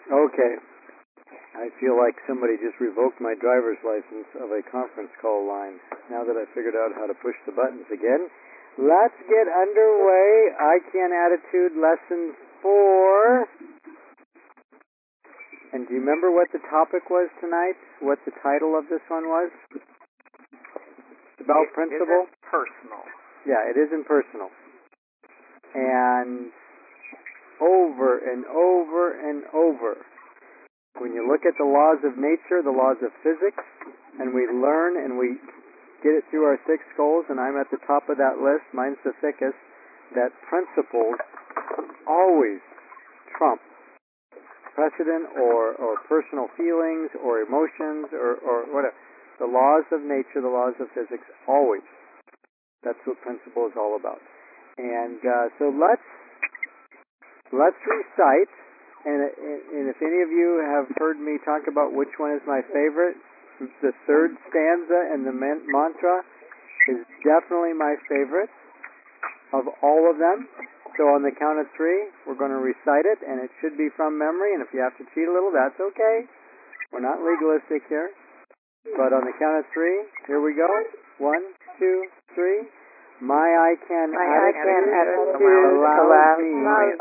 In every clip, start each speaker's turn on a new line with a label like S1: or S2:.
S1: Okay. I feel like somebody just revoked my driver's license of a conference call line. Now that I figured out how to push the buttons again, let's get underway. I Can Attitude Lesson 4. And do you remember what the topic was tonight? What the title of this one was? About principle?
S2: It isn't personal.
S1: Yeah, it isn't personal. And over and over and over, when you look at the laws of nature, the laws of physics, and we learn and we get it through our 6 goals, and I'm at the top of that list, mine's the thickest, that principles always trump precedent or personal feelings or emotions or whatever. The laws of nature, the laws of physics, always. That's what principle is all about. And so let's recite. And if any of you have heard me talk about which one is my favorite, the 3rd stanza and the mantra is definitely my favorite of all of them. So on the count of 3, we're going to recite it, and it should be from memory. And if you have to cheat a little, that's okay. We're not legalistic here. But on the count of 3, here we go. 1, 2, 3. My I Can Attitude allows me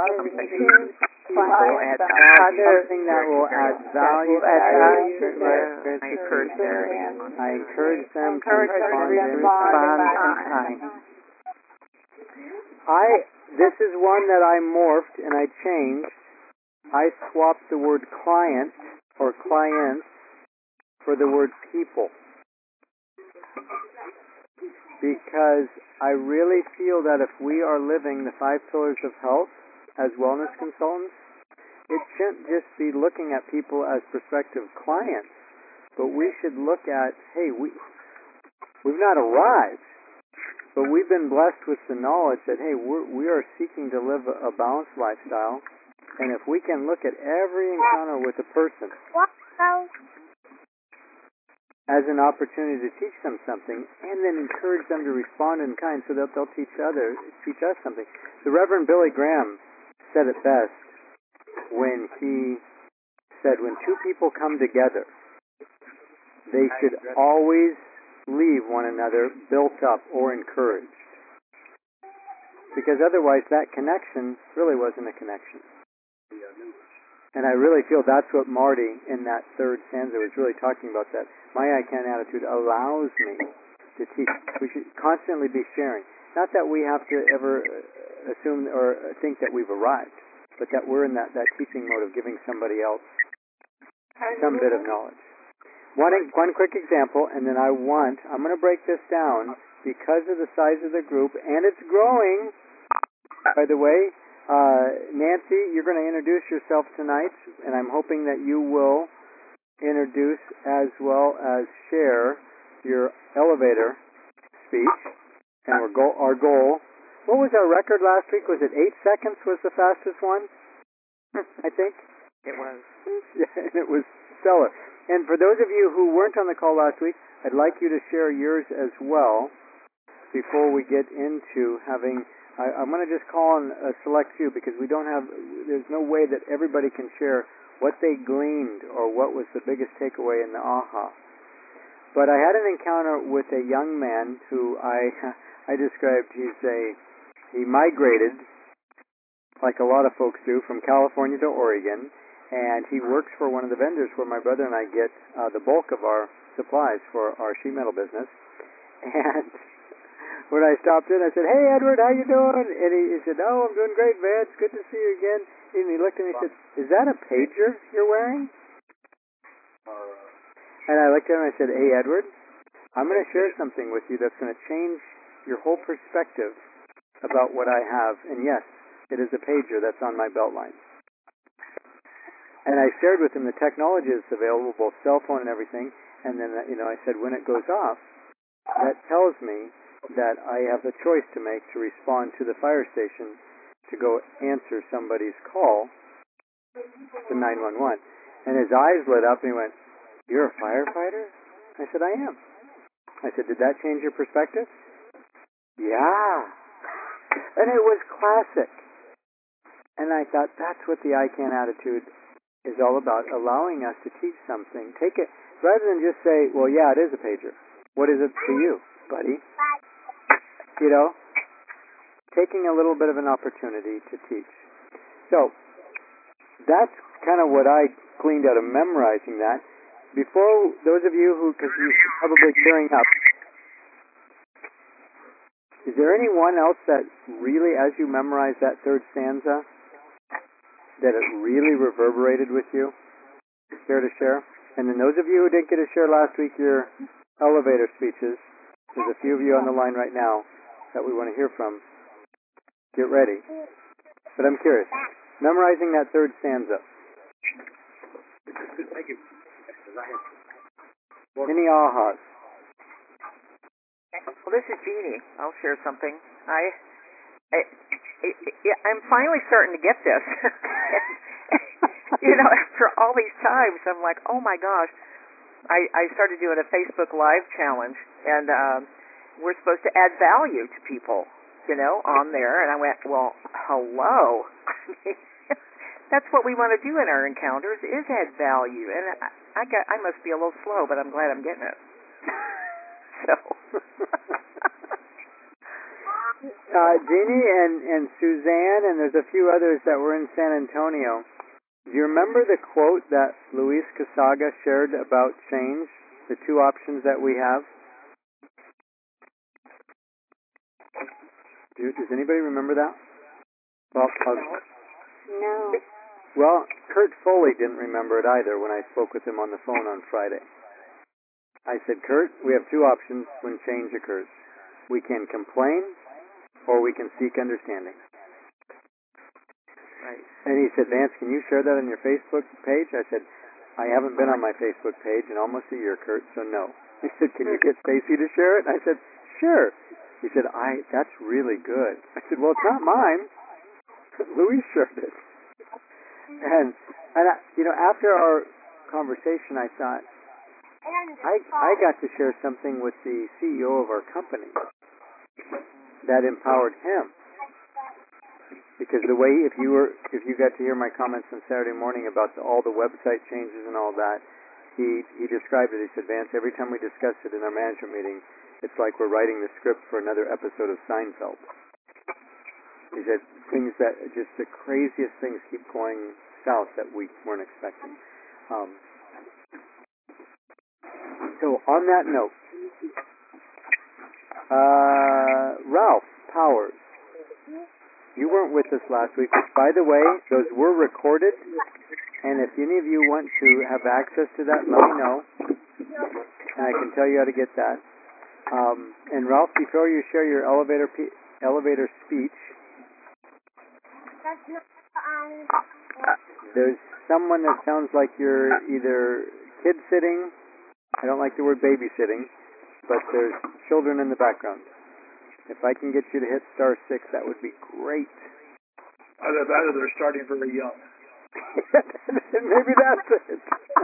S1: something that will add value to others. I encourage them to respond in kind. This is one that I morphed and I changed. I swapped the word client or clients for the word people. Because I really feel that if we are living the 5 pillars of health as wellness consultants, it shouldn't just be looking at people as prospective clients, but we should look at, hey, we've not arrived, but we've been blessed with the knowledge that, hey, we are seeking to live a balanced lifestyle, and if we can look at every encounter with a person as an opportunity to teach them something, and then encourage them to respond in kind so that they'll teach us something. The Reverend Billy Graham said it best when he said, when 2 people come together, they should always leave one another built up or encouraged. Because otherwise that connection really wasn't a connection. And I really feel that's what Marty in that 3rd stanza was really talking about, that my I Can Attitude allows me to teach. We should constantly be sharing. Not that we have to ever assume or think that we've arrived, but that we're in that teaching mode of giving somebody else some bit of knowledge. One quick example, and then I'm going to break this down because of the size of the group, and it's growing, by the way. Nancy, you're going to introduce yourself tonight, and I'm hoping that you will introduce as well as share your elevator speech. And our goal, what was our record last week? Was it 8 seconds was the fastest one? I think?
S2: It was.
S1: Yeah, and it was stellar. And for those of you who weren't on the call last week, I'd like you to share yours as well before we get into having... I'm going to just call on a select few because there's no way that everybody can share what they gleaned or what was the biggest takeaway in the aha. But I had an encounter with a young man who I described, he migrated, like a lot of folks do, from California to Oregon, and he works for one of the vendors where my brother and I get the bulk of our supplies for our sheet metal business. And when I stopped in, I said, "Hey, Edward, how you doing?" And he said, "Oh, I'm doing great, man. It's good to see you again." And he looked at me and said, "Is that a pager you're wearing?" And I looked at him and I said, "Hey, Edward, I'm going to share something with you that's going to change your whole perspective about what I have. And yes, it is a pager that's on my belt line." And I shared with him the technology that's available, both cell phone and everything. And then, I said, when it goes off, that tells me that I have a choice to make to respond to the fire station to go answer somebody's call to 911. And his eyes lit up and he went, "You're a firefighter?" I said, "I am." I said, "Did that change your perspective?" "Yeah." And it was classic. And I thought, that's what the I Can Attitude is all about allowing us to teach something. Take it, rather than just say, well, yeah, it is a pager. What is it to you, buddy? You know, taking a little bit of an opportunity to teach. So, that's kind of what I gleaned out of memorizing that. Before, those of you who, because you're probably gearing up, is there anyone else that really, as you memorized that third stanza, that it really reverberated with you? Care to share? And then those of you who didn't get to share last week your elevator speeches, there's a few of you on the line right now that we want to hear from. Get ready. But I'm curious. Memorizing that third stanza.
S2: Thank you.
S1: Any ahas?
S3: Well, this is Jeannie. I'll share something. I'm finally starting to get this. You know, after all these times, I'm like, oh my gosh. I started doing a Facebook Live challenge, and we're supposed to add value to people, you know, on there. And I went, well, hello. That's what we want to do in our encounters, is add value. And I must be a little slow, but I'm glad I'm getting it. So.
S1: Jeannie and Suzanne, and there's a few others that were in San Antonio. Do you remember the quote that Luis Casaga shared about change? The two options that we have? Does anybody remember that? Well,
S3: No.
S1: Well, Kurt Foley didn't remember it either when I spoke with him on the phone on Friday. I said, Kurt, we have two options when change occurs. We can complain, or we can seek understanding.
S3: Right.
S1: And he said, Vance, can you share that on your Facebook page? I said, I haven't been on my Facebook page in almost a year, Kurt, so no. He said, can you get Stacy to share it? I said, sure. He said, that's really good. I said, well, it's not mine. Louis shared it. And you know, after our conversation, I thought, I got to share something with the CEO of our company that empowered him. Because the way, if you got to hear my comments on Saturday morning about all the website changes and all that, he described it. He said, Vance, every time we discuss it in our management meeting, it's like we're writing the script for another episode of Seinfeld. He said things that just the craziest things keep going south that we weren't expecting. So on that note, Ralph Powers, you weren't with us last week. By the way, those were recorded, and if any of you want to have access to that, let me know, and I can tell you how to get that. And Ralph, before you share your elevator speech, there's someone that sounds like you're either kid sitting. I don't like the word babysitting, but there's children in the background. If I can get you to hit *6, that would be great.
S2: Either that or they're starting very young.
S1: Maybe that's it.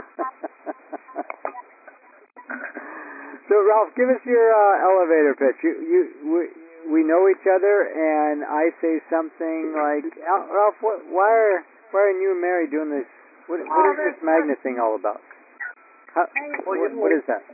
S1: So, Ralph, give us your elevator pitch. We know each other, and I say something like, Ralph, why are you and Mary doing this? What is this magnet thing all about? What is that?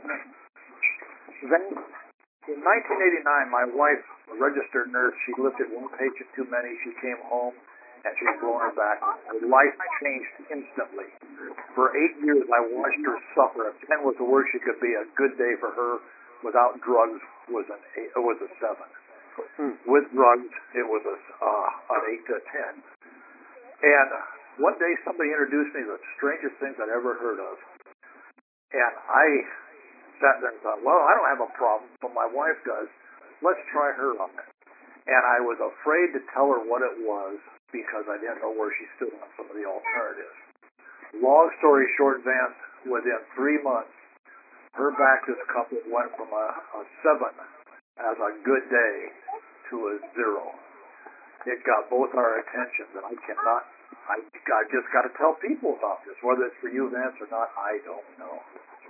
S2: In 1989, my wife, a registered nurse, she lifted one patient too many. She came home, and she's blown her back. Her life changed instantly. For 8 years, I watched her suffer. If 10 was the worst she could be, a good day for her without drugs was a 7. With drugs, it was an 8 to 10. And one day, somebody introduced me to the strangest things I'd ever heard of. And I sat there and thought, well, I don't have a problem, but my wife does. Let's try her on it. And I was afraid to tell her what it was because I didn't know where she stood on some of the alternatives. Long story short, Vance, within 3 months, her back discomfort went from a 7 as a good day to a 0. It got both our attentions, and I just got to tell people about this. Whether it's for you, Vance, or not, I don't know.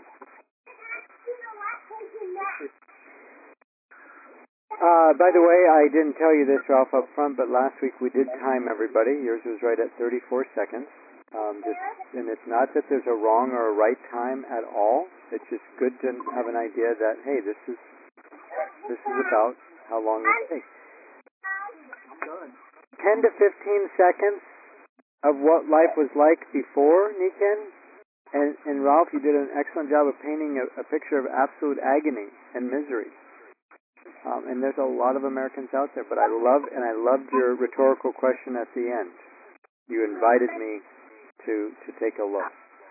S1: By the way, I didn't tell you this, Ralph, up front, but last week we did time everybody. Yours was right at 34 seconds. And it's not that there's a wrong or a right time at all. It's just good to have an idea that, hey, this is about how long this takes. 10 to 15 seconds of what life was like before, Niken. And Ralph, you did an excellent job of painting a picture of absolute agony and misery. And there's a lot of Americans out there, but I loved your rhetorical question at the end. You invited me to take a look.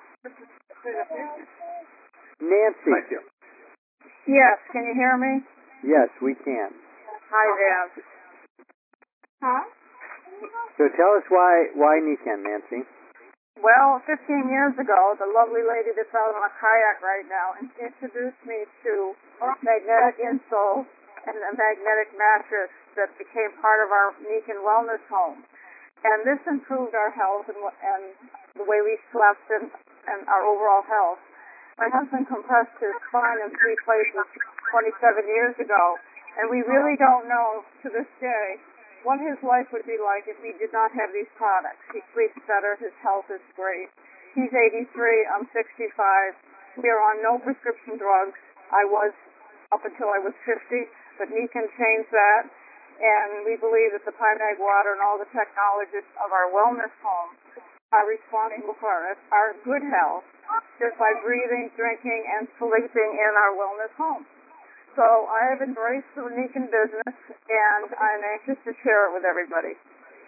S1: Nancy.
S2: Thank you.
S4: Yes, can you hear me?
S1: Yes, we can.
S4: Hi there. Huh?
S1: So tell us why Niken, Nancy.
S4: Well, 15 years ago, the lovely lady that's out on a kayak right now introduced me to magnetic insoles and a magnetic mattress that became part of our Niken Wellness Home. And this improved our health and the way we slept and our overall health. My husband compressed his spine in 3 places 27 years ago, and we really don't know to this day what his life would be like if he did not have these products. He sleeps better, his health is great. He's 83, I'm 65. We are on no prescription drugs. I was up until I was 50, but Niken changed that. And we believe that the Pine-Mag water and all the technologists of our wellness home are responsible for our good health just by breathing, drinking, and sleeping in our wellness home. So I have embraced the Niken business, and I'm anxious to share it with everybody.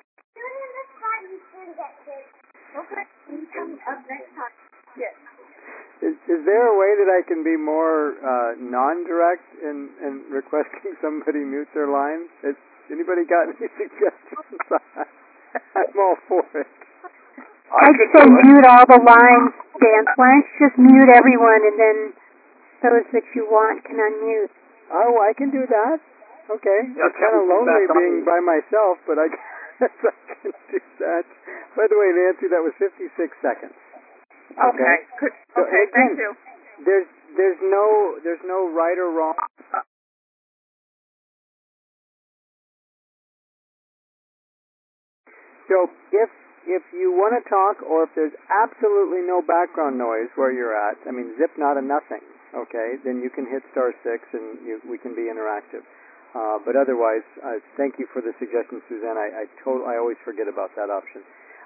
S4: Okay. Yes.
S1: Is there a way that I can be more non-direct in requesting somebody mute their lines? Anybody got any suggestions? I'm all for it.
S5: I'd say mute all the lines, Dan. Why don't you just mute everyone, and then those that you want can unmute.
S1: Oh, I can do that. Okay.
S2: Yeah,
S1: it's kind of lonely being by myself, but I guess I can do that. By the way, Nancy, that was 56 seconds.
S4: Okay.
S1: So
S4: Okay.
S1: again,
S4: Thank you.
S1: There's no right or wrong. So if you want to talk, or if there's absolutely no background noise where you're at, I mean, zip not a nothing. Okay, then you can hit *6 and we can be interactive. But otherwise, thank you for the suggestion, Suzanne. I always forget about that option.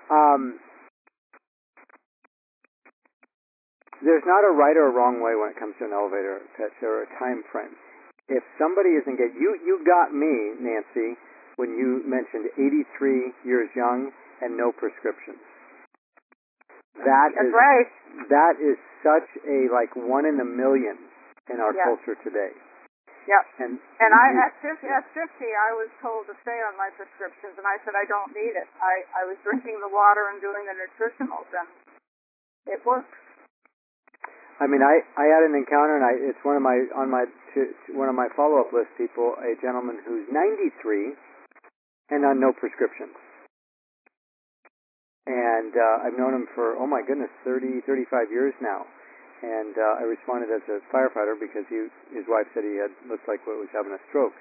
S1: There's not a right or a wrong way when it comes to an elevator pitch or a time frame. If somebody is engaged, you got me, Nancy, when you mentioned 83 years young and no prescriptions.
S4: That's right.
S1: That is such a one in a million in our
S4: Yes.
S1: culture today.
S4: Yep.
S1: And
S4: at 50, I was told to stay on my prescriptions, and I said I don't need it. I was drinking the water and doing the nutritionals, and it works.
S1: I mean, I had an encounter, and it's one of my follow-up list people, a gentleman who's 93 and on no prescriptions. And I've known him for, 35 years now. And I responded as a firefighter because his wife said he looked like he was having a stroke.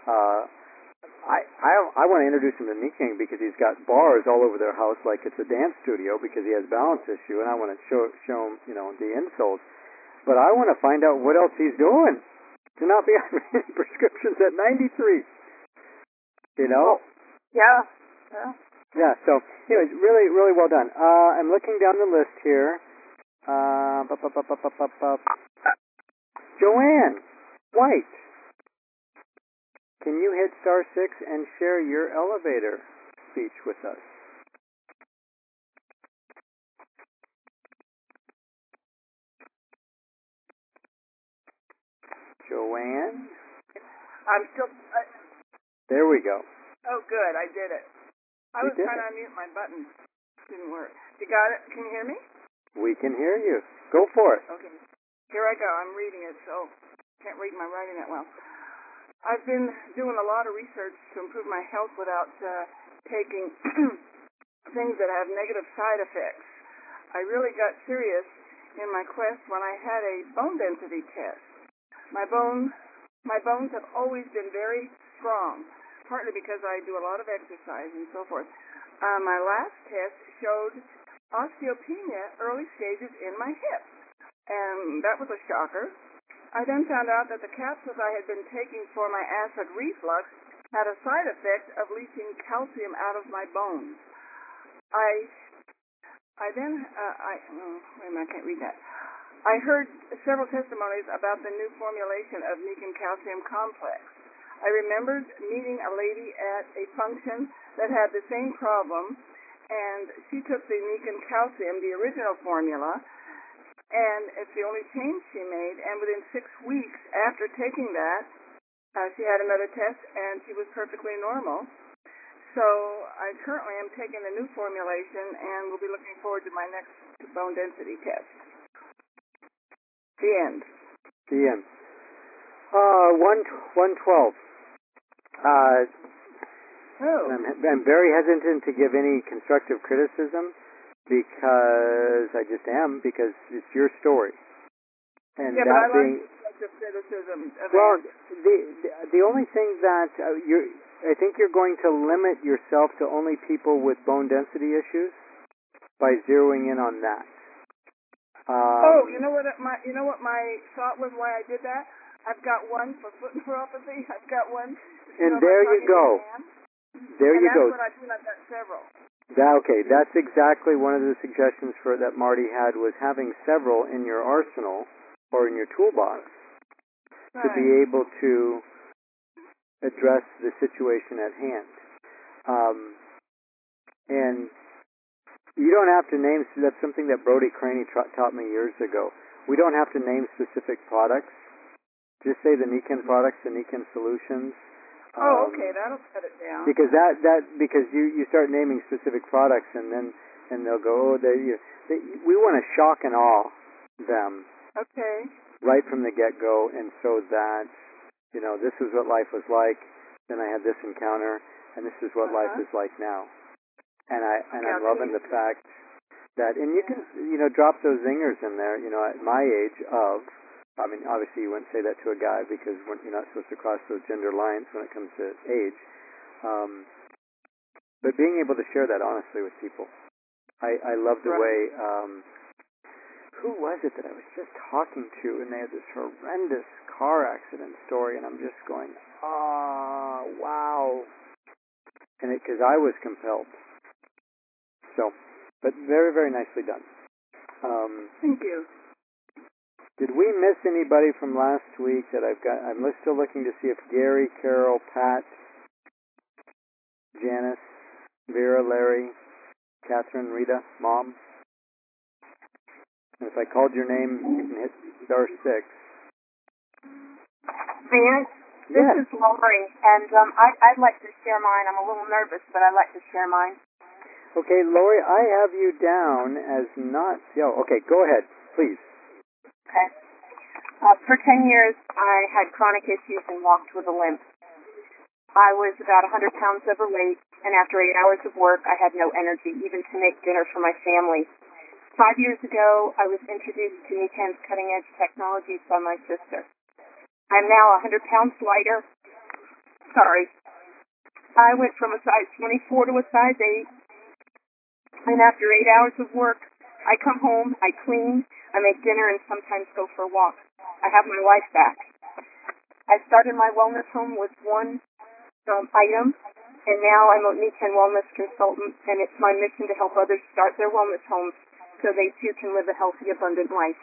S1: I want to introduce him to Niken because he's got bars all over their house like it's a dance studio because he has balance issue, and I want to show him, the insoles. But I want to find out what else he's doing to not be on prescriptions at 93.
S4: Yeah.
S1: Yeah, so anyways, really, really well done. I'm looking down the list here. Joanne White, can you hit *6 and share your elevator speech with us? Joanne?
S4: I'm still...
S1: There we go.
S4: Oh, good. I did it. I was trying to unmute my button. Didn't work. You got it? Can you hear me?
S1: We can hear you. Go for it.
S4: Okay. Here I go. I'm reading it, so can't read my writing that well. I've been doing a lot of research to improve my health without taking things that have negative side effects. I really got serious in my quest when I had a bone density test. My bones have always been very strong, partly because I do a lot of exercise and so forth. My last test showed osteopenia, early stages in my hip. And that was a shocker. I then found out that the capsules I had been taking for my acid reflux had a side effect of leaching calcium out of my bones. I can't read that. I heard several testimonies about the new formulation of Nican Calcium Complex. I remembered meeting a lady at a function that had the same problem, and she took the Nican Calcium, the original formula, and it's the only change she made, and within 6 weeks after taking that, she had another test, and she was perfectly normal. So I currently am taking the new formulation, and will be looking forward to my next bone density test. The end.
S1: The end. 112. I'm very hesitant to give any constructive criticism because I just am, because it's your story. And
S4: yeah,
S1: that
S4: but I
S1: being,
S4: like constructive criticism.
S1: well, the only thing that I think you're going to limit yourself to only people with bone density issues by zeroing in on that.
S4: You know what my thought was why I did that? I've got one for foot neuropathy. I've got one.
S1: And there you go. There you go.
S4: That's what I feel. I've got several.
S1: Okay, that's exactly one of the suggestions that Marty had, was having several in your arsenal or in your toolbox to be able to address the situation at hand. And you don't have to name, that's something that Brody Craney taught me years ago. We don't have to name specific products. Just say the Nican products, the Nican solutions.
S4: Okay, that'll cut it down.
S1: Because because you start naming specific products, and they'll go, we want to shock and awe them.
S4: Okay.
S1: Right from the get-go, and so that, this is what life was like, then I had this encounter, and this is what life is like now. And I'm loving the fact that, and you can, drop those zingers in there, at my age obviously you wouldn't say that to a guy because you're not supposed to cross those gender lines when it comes to age. But being able to share that honestly with people. I love the way, who was it that I was just talking to, and they had this horrendous car accident story, and I'm just going, wow. And because I was compelled. So, but very, very nicely done.
S4: Thank you.
S1: Did we miss anybody from last week that I've got? I'm still looking to see if Gary, Carol, Pat, Janice, Vera, Larry, Catherine, Rita, Mom. And if I called your name, you can hit *6.
S5: Vance, this is Lori, and I'd like to share mine. I'm a little nervous, but I'd like to share mine.
S1: Okay, Lori, I have you down as not... okay, go ahead, please.
S5: Okay. For 10 years, I had chronic issues and walked with a limp. I was about 100 pounds overweight, and after 8 hours of work, I had no energy even to make dinner for my family. 5 years ago, I was introduced to Nican's cutting-edge technologies by my sister. I'm now 100 pounds lighter. Sorry. I went from a size 24 to a size 8. And after 8 hours of work, I come home, I clean, I make dinner, and sometimes go for a walk. I have my life back. I started my wellness home with one item, and now I'm a Nican wellness consultant, and it's my mission to help others start their wellness homes so they too can live a healthy, abundant life.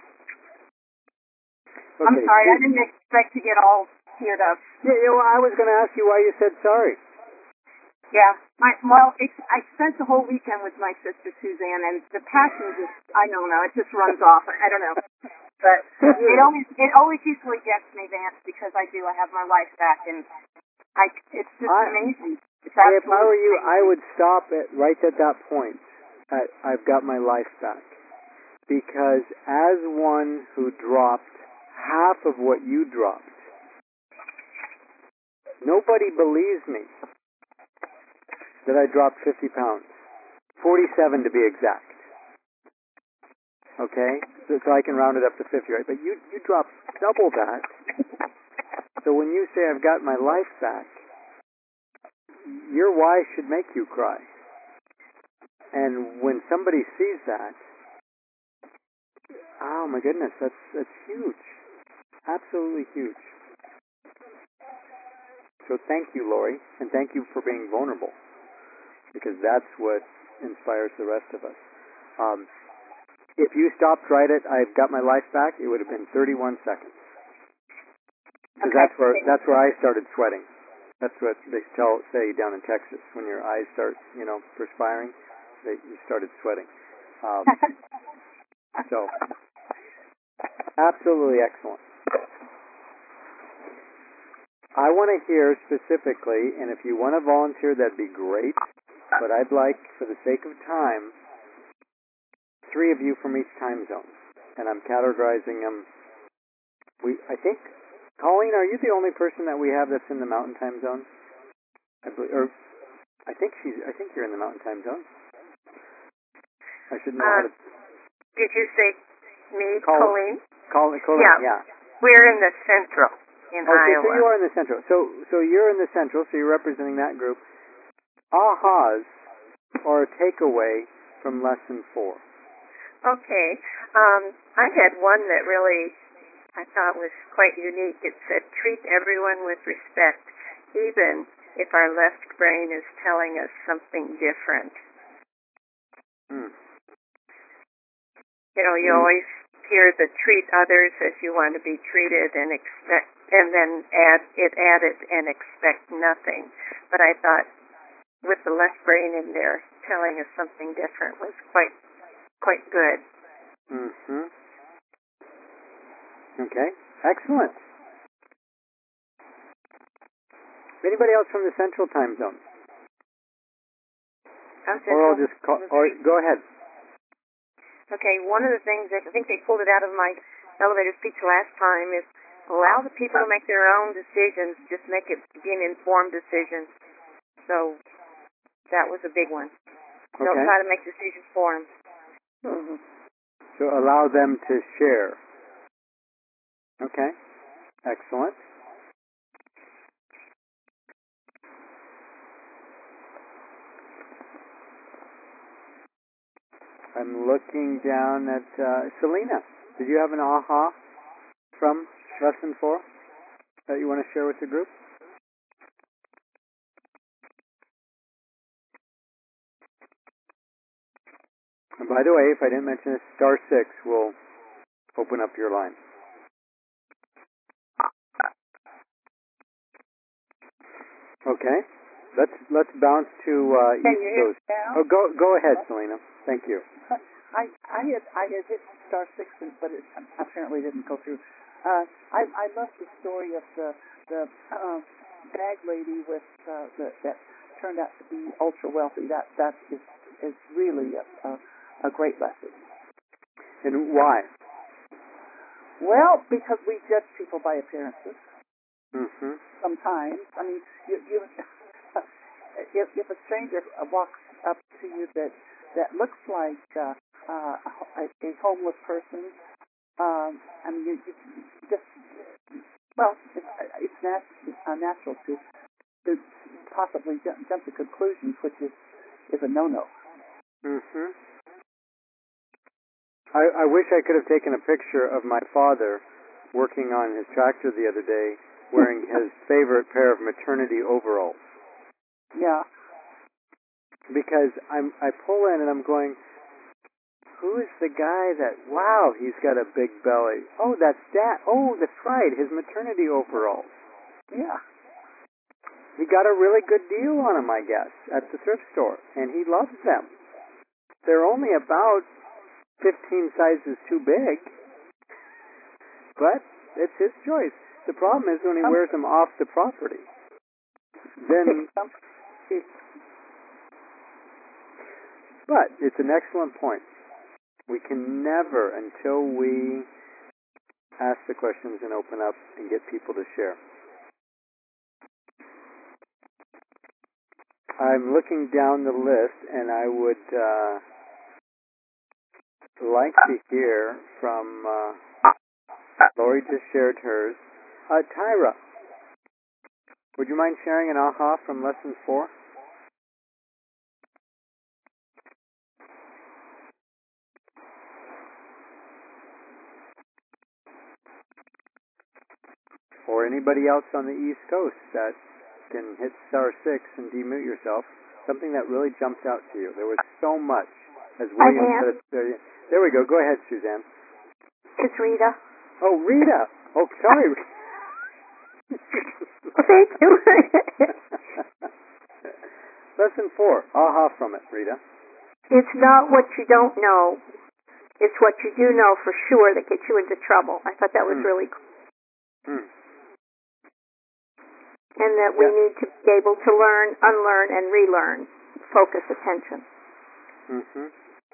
S5: Okay. I'm sorry, I didn't expect to get all teared up.
S1: Yeah, I was going to ask you why you said sorry.
S5: Yeah, I spent the whole weekend with my sister Suzanne, and the passion I don't know, it just runs off. I don't know. But it always usually gets me, Vance, because I have my life back, and it's just amazing. If
S1: I were you, I would stop right at that point. I've got my life back. Because as one who dropped half of what you dropped, nobody believes me that I dropped 50 pounds. 47 to be exact. Okay? So I can round it up to 50, right? But you dropped double that. So when you say I've got my life back, your why should make you cry. And when somebody sees that, oh my goodness, that's huge. Absolutely huge. So thank you, Lori, and thank you for being vulnerable, because that's what inspires the rest of us. If you stopped right at "I've got my life back," it would have been 31 seconds. Because that's where I started sweating. That's what they say down in Texas, when your eyes start, perspiring, you started sweating. So, absolutely excellent. I want to hear specifically, and if you want to volunteer, that'd be great, but I'd like, for the sake of time, 3 of you from each time zone. And I'm categorizing them. I think, Colleen, are you the only person that we have that's in the Mountain Time Zone? I think you're in the Mountain Time Zone. I should know how to...
S6: Did you say me, Colleen?
S1: Colleen, yeah.
S6: We're in the Central, in Iowa.
S1: So you are in the Central. So you're in the Central, so you're representing that group. Ahas are a takeaway from Lesson 4.
S6: Okay. I had one that really I thought was quite unique. It said, treat everyone with respect, even if our left brain is telling us something different. You always hear the treat others as you want to be treated and expect, and then add it and expect nothing. But I thought with the left brain in there telling us something different was quite good.
S1: Mm-hmm. Okay, excellent. Anybody else from the Central Time Zone? Or I'll just call. Or go ahead.
S5: Okay, one of the things that I think they pulled it out of my elevator speech last time is allow the people to make their own decisions. Just make it be an informed decision. So that was a big one.
S1: Okay.
S5: Don't try to make decisions for them.
S6: Mm-hmm.
S1: So allow them to share. Okay, excellent. I'm looking down at Selena. Did you have an aha from Lesson 4 that you want to share with the group? And by the way, if I didn't mention this, *6 will open up your line. Okay, let's bounce to East Coast. Oh, go ahead, Selena. Thank you.
S7: I had hit *6, but it apparently didn't go through. I love the story of the bag lady with that turned out to be ultra wealthy. That is really a great lesson.
S1: And why?
S7: Well, because we judge people by appearances.
S1: Mm-hmm.
S7: Sometimes, I mean, you if a stranger walks up to you that looks like a homeless person, I mean, you just it's natural to possibly jump to conclusions, which is a no-no.
S1: Mm-hmm. I wish I could have taken a picture of my father working on his tractor the other day, wearing his favorite pair of maternity overalls.
S7: Yeah.
S1: Because I pull in and I'm going, who is the guy that, wow, he's got a big belly. Oh, that's Dad. Oh, that's right, his maternity overalls.
S7: Yeah.
S1: He got a really good deal on them, I guess, at the thrift store, and he loves them. They're only about 15 sizes too big, but it's his choice. The problem is when he wears them off the property. Then, but it's an excellent point. We can never, until we ask the questions and open up and get people to share. I'm looking down the list, and I would like to hear from Lori. Just shared hers. Tyra, would you mind sharing an aha from Lesson 4? or anybody else on the East Coast that can hit star 6 and demute yourself, something that really jumped out to you. There was so much, as William said. There we go. Go ahead, Suzanne.
S8: It's Rita.
S1: Oh, Rita. Oh, sorry.
S8: Thank you.
S1: Lesson 4. Aha from it, Rita.
S8: It's not what you don't know. It's what you do know for sure that gets you into trouble. I thought that was really cool. And that we need to be able to learn, unlearn, and relearn. Focus attention.
S1: Mm-hmm.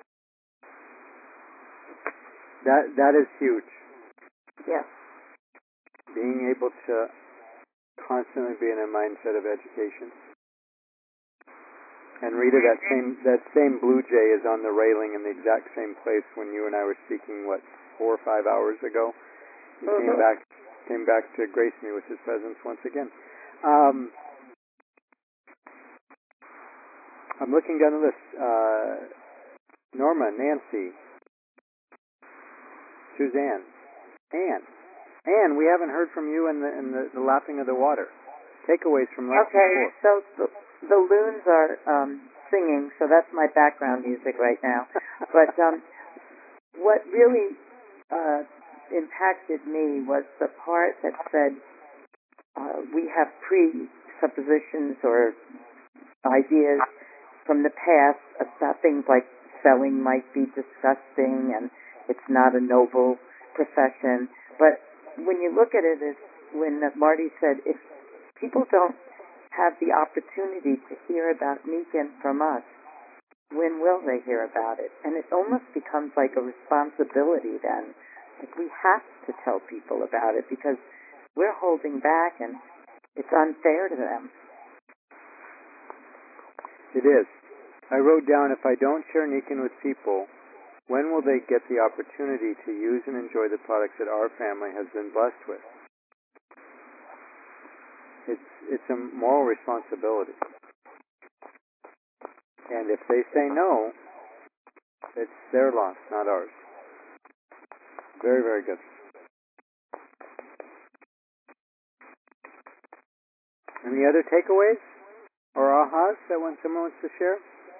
S1: That is huge.
S8: Yes.
S1: Being able to constantly be in a mindset of education. And Rita, that same blue jay is on the railing in the exact same place when you and I were speaking, 4 or 5 hours ago. He came back to grace me with his presence once again. I'm looking down the list. Norma, Nancy, Suzanne, Anne, we haven't heard from you in the lapping of the water. Takeaways from last week.
S7: Okay, so the loons are singing, so that's my background music right now. But what really impacted me was the part that said we have presuppositions or ideas from the past about things like selling might be disgusting and it's not a noble profession. But when you look at it, as when Marty said, if people don't have the opportunity to hear about Nikan from us, when will they hear about it? And it almost becomes like a responsibility then. Like we have to tell people about it because we're holding back and it's unfair to them.
S1: It is. I wrote down, if I don't share Nikan with people, when will they get the opportunity to use and enjoy the products that our family has been blessed with? It's a moral responsibility. And if they say no, it's their loss, not ours. Very, very good. Any other takeaways or ahas that someone wants to share?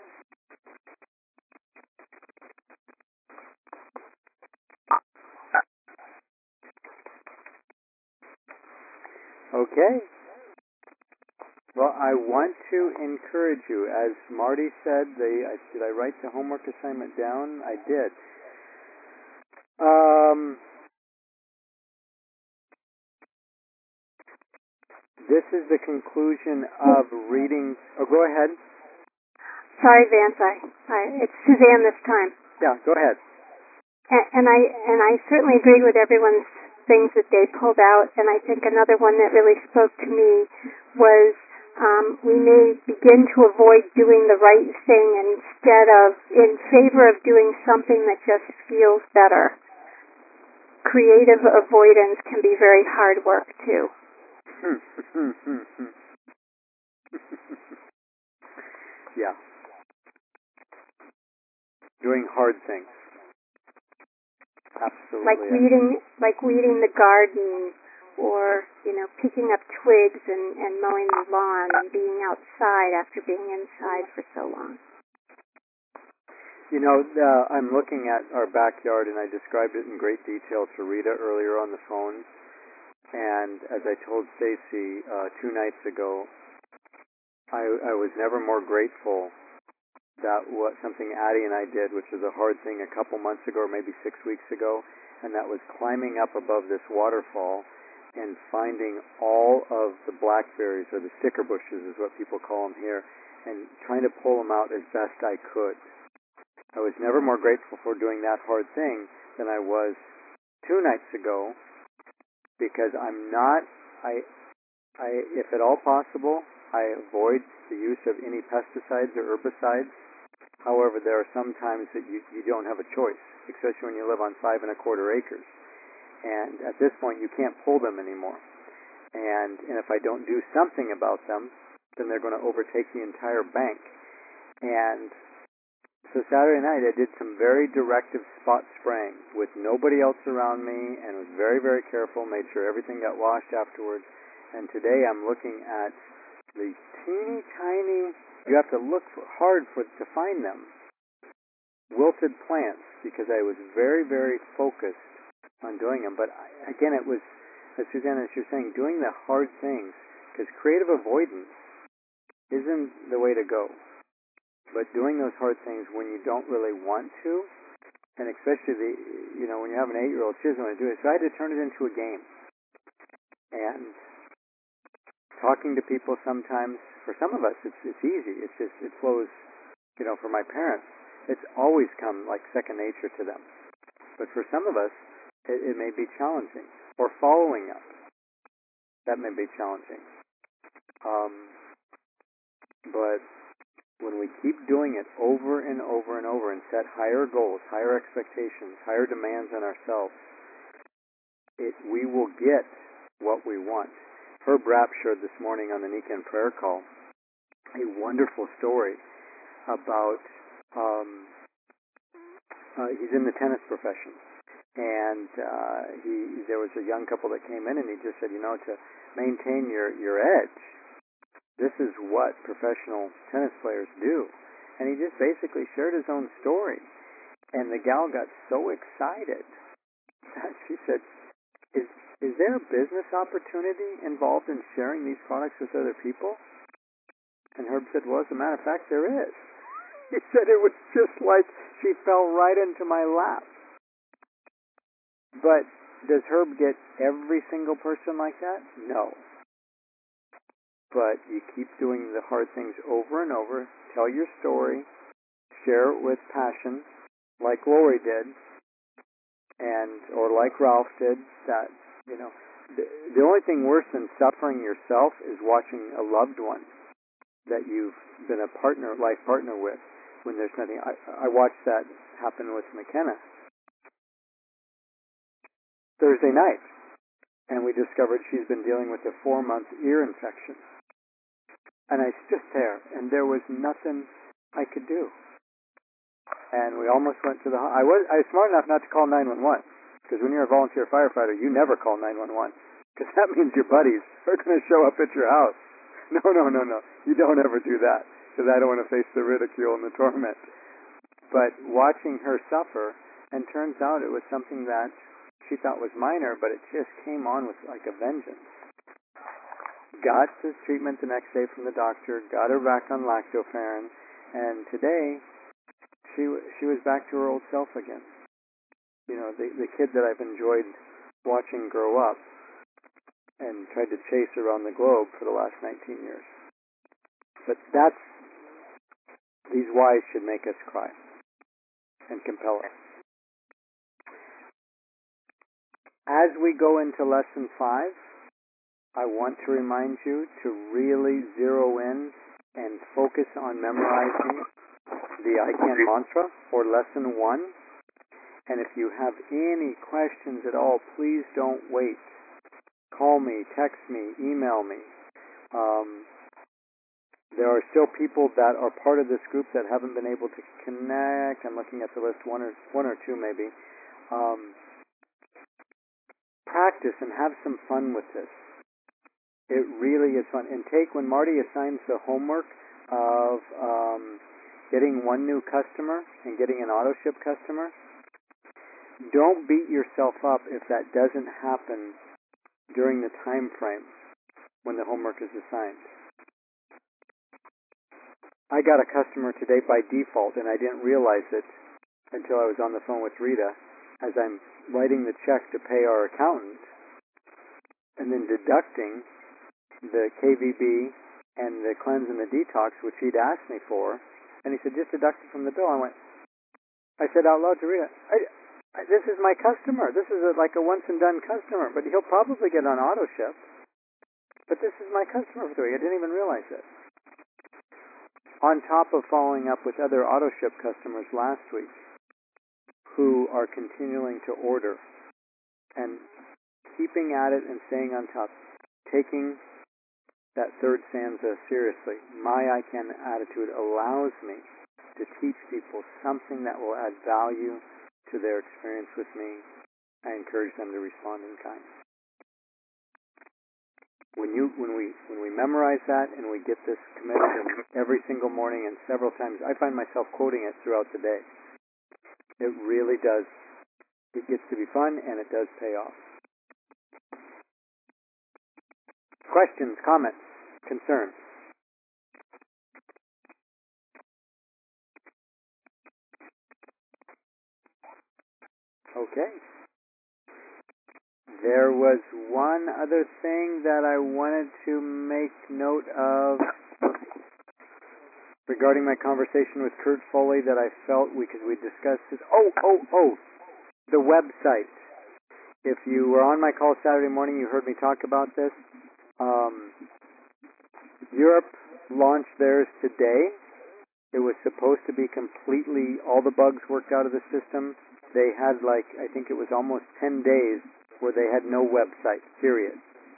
S1: Okay. Well, I want to encourage you, as Marty said, did I write the homework assignment down? I did. This is the conclusion of reading. Oh, go ahead.
S8: Sorry, Vance. It's Suzanne this time.
S1: Yeah, go ahead.
S8: And I certainly agree with everyone's things that they pulled out. And I think another one that really spoke to me was we may begin to avoid doing the right thing instead of in favor of doing something that just feels better. Creative avoidance can be very hard work too.
S1: Yeah. Doing hard things. Absolutely.
S8: Like weeding the garden, or picking up twigs and mowing the lawn and being outside after being inside for so long.
S1: I'm looking at our backyard, and I described it in great detail to Rita earlier on the phone. And as I told Stacy 2 nights ago, I was never more grateful that something Addie and I did, which was a hard thing a couple months ago, or maybe 6 weeks ago, and that was climbing up above this waterfall and finding all of the blackberries, or the sticker bushes is what people call them here, and trying to pull them out as best I could. I was never more grateful for doing that hard thing than I was 2 nights ago, because if at all possible, I avoid the use of any pesticides or herbicides. However, there are some times that you don't have a choice, especially when you live on 5 1/4 acres. And at this point, you can't pull them anymore. And if I don't do something about them, then they're going to overtake the entire bank. And So Saturday night I did some very directive spot spraying with nobody else around me and was very, very careful, made sure everything got washed afterwards. And today I'm looking at the teeny tiny, you have to look hard to find them, wilted plants, because I was very, very focused on doing them. But again, it was, as Susanna, as you're saying, doing the hard things, because creative avoidance isn't the way to go. But doing those hard things when you don't really want to, and especially when you have an 8-year-old, she doesn't want to do it. So I had to turn it into a game. And talking to people sometimes, for some of us, it's easy. It's just, it flows, for my parents, it's always come like second nature to them. But for some of us, it may be challenging. Or following up, that may be challenging. But when we keep doing it over and over and over and set higher goals, higher expectations, higher demands on ourselves, we will get what we want. Herb Rapp shared this morning on the Nikan prayer call a wonderful story about, he's in the tennis profession, and there was a young couple that came in, and he just said, to maintain your edge, this is what professional tennis players do. And he just basically shared his own story. And the gal got so excited that she said, is there a business opportunity involved in sharing these products with other people? And Herb said, well, as a matter of fact, there is. He said it was just like she fell right into my lap. But does Herb get every single person like that? No. But you keep doing the hard things over and over. Tell your story. Share it with passion, like Lori did, or like Ralph did. That the only thing worse than suffering yourself is watching a loved one that you've been a life partner with, when there's nothing. I watched that happen with McKenna Thursday night, and we discovered she's been dealing with a 4-month ear infection. And I stood there, and there was nothing I could do. And we almost went to I was smart enough not to call 911, because when you're a volunteer firefighter, you never call 911, because that means your buddies are going to show up at your house. No. You don't ever do that, because I don't want to face the ridicule and the torment. But watching her suffer, and turns out it was something that she thought was minor, but it just came on with like a vengeance. Got the treatment the next day from the doctor, got her back on lactoferrin, and today she was back to her old self again. The kid that I've enjoyed watching grow up and tried to chase around the globe for the last 19 years. But these whys should make us cry and compel us. As we go into lesson 5, I want to remind you to really zero in and focus on memorizing the I Can mantra, or lesson 1. And if you have any questions at all, please don't wait. Call me, text me, email me. There are still people that are part of this group that haven't been able to connect. I'm looking at the list, one or two maybe. Practice and have some fun with this. It really is fun. And when Marty assigns the homework of getting one new customer and getting an auto ship customer, don't beat yourself up if that doesn't happen during the time frame when the homework is assigned. I got a customer today by default, and I didn't realize it until I was on the phone with Rita as I'm writing the check to pay our accountant and then deducting the KVB and the cleanse and the detox, which he'd asked me for. And he said, just deduct it from the bill. I said out loud to Rita, this is my customer. This is like a once and done customer, but he'll probably get on auto ship. But this is my customer for the week. I didn't even realize it. On top of following up with other auto ship customers last week who are continuing to order and keeping at it and staying on top, taking that third stanza seriously. My I Can attitude allows me to teach people something that will add value to their experience with me, I encourage them to respond in kind. When we memorize that and we get this commitment every single morning and several times, I find myself quoting it throughout the day. It really does. It gets to be fun and it does pay off. Questions, comments, concerns? Okay. There was one other thing that I wanted to make note of regarding my conversation with Kurt Foley that I felt we discussed it. Oh, the website. If you were on my call Saturday morning, you heard me talk about this. Europe launched theirs today. It was supposed to be completely, all the bugs worked out of the system. They had I think it was almost 10 days where they had no website, period.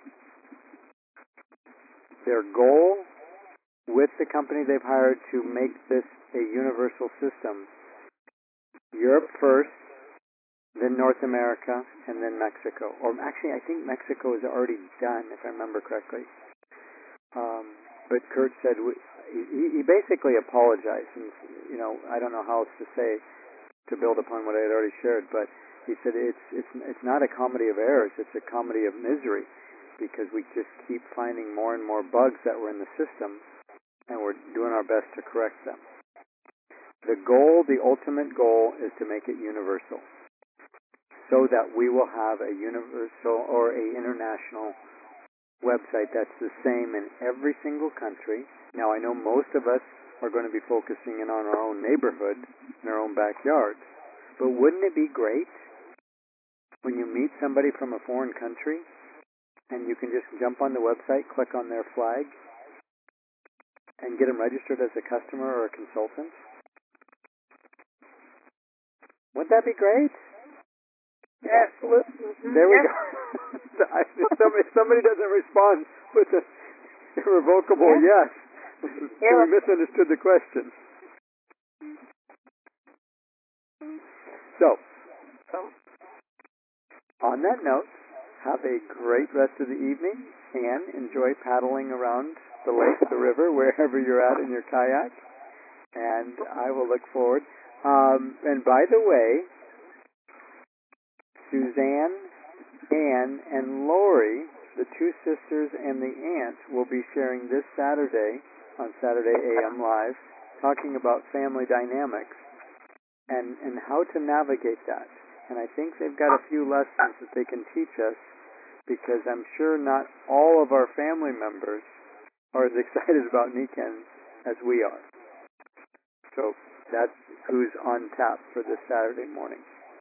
S1: Their goal with the company they've hired to make this a universal system, Europe first, then North America, and then Mexico. Or actually, I think Mexico is already done, if I remember correctly. But Kurt said, he basically apologized, and I don't know how else to say, to build upon what I had already shared, but he said it's not a comedy of errors, it's a comedy of misery, because we just keep finding more and more bugs that were in the system, and we're doing our best to correct them. The goal, the ultimate goal, is to make it universal, so that we will have a universal or a international website that's the same in every single country. Now, I know most of us are going to be focusing in on our own neighborhood, in our own backyard, but wouldn't it be great when you meet somebody from a foreign country and you can just jump on the website, click on their flag, and get them registered as a customer or a consultant? Wouldn't that be great?
S6: Absolutely.
S1: There we go. If somebody doesn't respond with an irrevocable yes, we misunderstood the question. So, on that note, have a great rest of the evening and enjoy paddling around the lake, the river, wherever you're at in your kayak. And I will look forward. And by the way, Suzanne, Anne, and Lori, the two sisters and the aunt, will be sharing this Saturday on Saturday AM Live, talking about family dynamics and how to navigate that. And I think they've got a few lessons that they can teach us, because I'm sure not all of our family members are as excited about Nikken as we are. So that's who's on tap for this Saturday morning.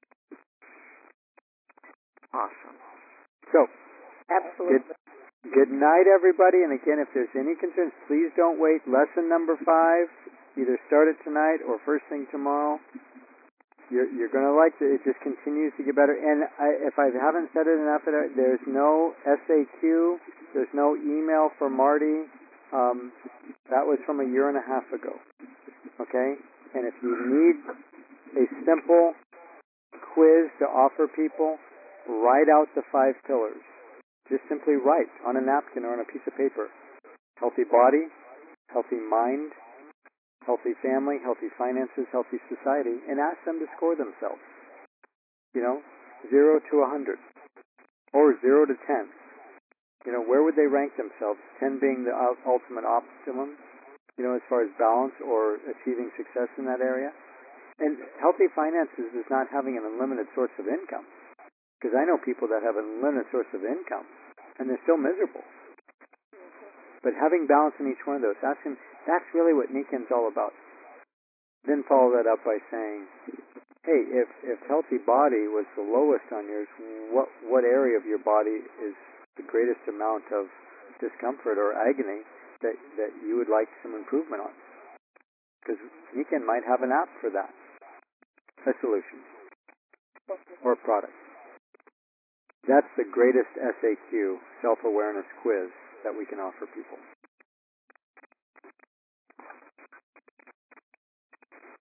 S3: Awesome.
S1: So,
S6: Absolutely.
S1: Good night, everybody. And again, if there's any concerns, please don't wait. Lesson number 5, either start it tonight or first thing tomorrow. You're going to like it. It just continues to get better. And if I haven't said it enough, there's no SAQ. There's no email for Marty. That was from a year and a half ago. Okay? And if you need a simple quiz to offer people, write out the 5 pillars. Just simply write on a napkin or on a piece of paper. Healthy body, healthy mind, healthy family, healthy finances, healthy society, and ask them to score themselves. 0 to 100, or 0 to 10. Where would they rank themselves? 10 being the ultimate optimum, as far as balance or achieving success in that area. And healthy finances is not having an unlimited source of income. Because I know people that have an unlimited source of income, and they're still miserable. But having balance in each one of those, that's really what Nikken's all about. Then follow that up by saying, hey, if healthy body was the lowest on yours, what area of your body is the greatest amount of discomfort or agony that you would like some improvement on? Because Nikken might have an app for that, a solution, or a product. That's the greatest SAQ, self-awareness quiz, that we can offer people.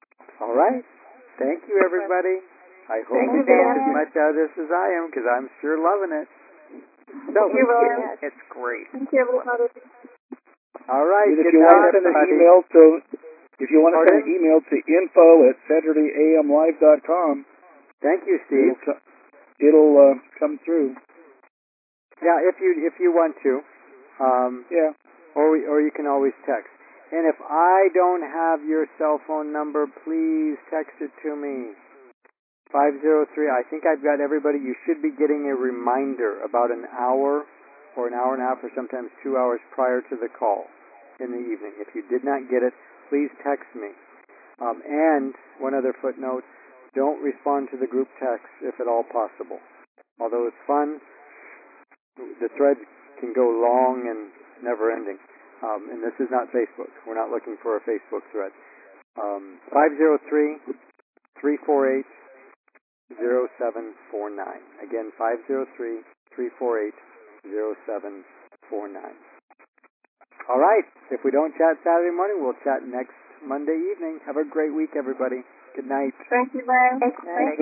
S1: All right. Thank you, everybody. I hope
S6: Thank
S1: you
S6: you,
S1: get
S6: Dan.
S1: as much out of this as I am, because I'm sure loving it. So,
S4: Thank you very much.
S3: It's great.
S4: Thank you, everybody.
S1: all right.
S9: And if
S1: Good
S9: you
S1: night,
S9: want to send an
S1: everybody.
S9: email to, if you want to send an
S1: Pardon?
S9: email to info@SaturdayAMLive.com,
S1: Thank you, Steve.
S9: it'll come through.
S1: Yeah, if you want to,
S9: Yeah.
S1: or you can always text. And if I don't have your cell phone number, please text it to me. 503. I think I've got everybody. You should be getting a reminder about an hour or an hour and a half or sometimes 2 hours prior to the call in the evening. If you did not get it, please text me. And one other footnote, don't respond to the group text if at all possible. Although it's fun, the thread can go long and never ending. And this is not Facebook. We're not looking for a Facebook thread. 503-348-0749. Again, 503-348-0749. All right. If we don't chat Saturday morning, we'll chat next Monday evening. Have a great week, everybody. Good night.
S4: Thank you, Ray.
S3: Thank